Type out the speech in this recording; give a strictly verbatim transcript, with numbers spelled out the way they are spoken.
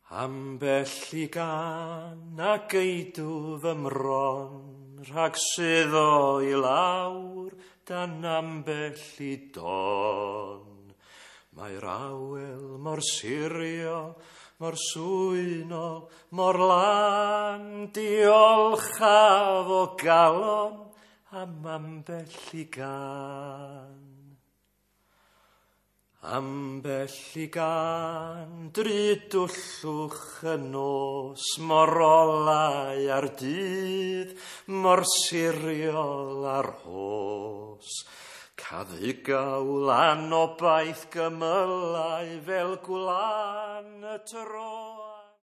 Ambell i gan a geidw fy mron, rhag suddo i lawr dan ambell i don. Mae'r awel mor sirio, mor swynol, mor lan, diolchaf o galon am ambell i gan. Ambell i gan drydwllwch y nos, mor olau ar dydd, mor siriol ar hos. Caddigawl anobaith gymylau fel gwlan y tro.